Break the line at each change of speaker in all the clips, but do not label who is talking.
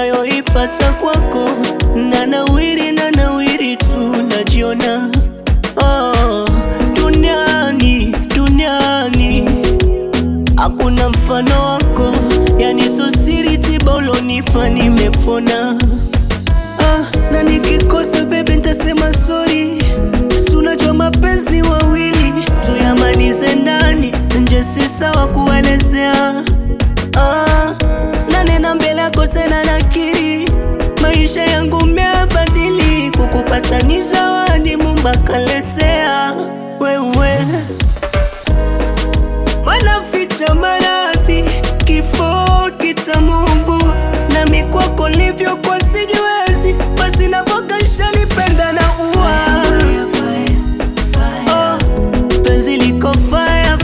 nayoipata kwako, na nawiri tu najiona. Duniani hakuna mfano wako, yani so siri tiba ulonipa nimepona. Na nikikosa baby nitasema sorry, si unajua mapenzi ni wawili, tuyamalize ndani, nje si sawa kuelezea. Na nena mbele yako tena nakiri, maisha yangu meabadili, kukupata ni zawadi Mungu kaletea wewe. Wanaficha maradhi, kifo kitamungu, nami kwako livyo kwa sijiwezi, basi napoka shalipenda na uwa. Penzi liko fire,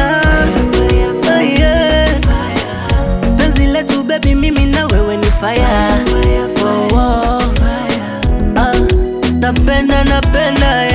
penzi letu baby mimi na wewe ni fire. Napenda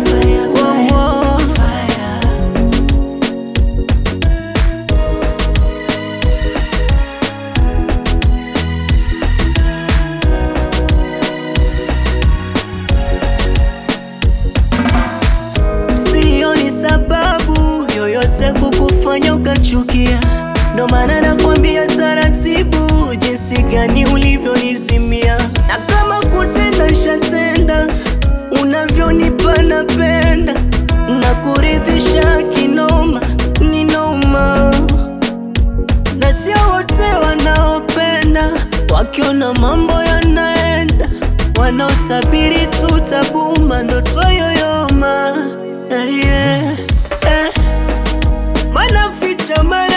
sioni sababu yoyote kukufanya ukachukia, ndo maana nakwambia taratibu jinsi gani ulivyonizimia. Na kama kutenda shatenda, unavyonipa napenda, na kuridhisha kinoma ninoma. Na sio wote wanaopenda, wakiona mambo yanaenda, wanaotabiri tutabuma ndoto yoyoma. Wanaficha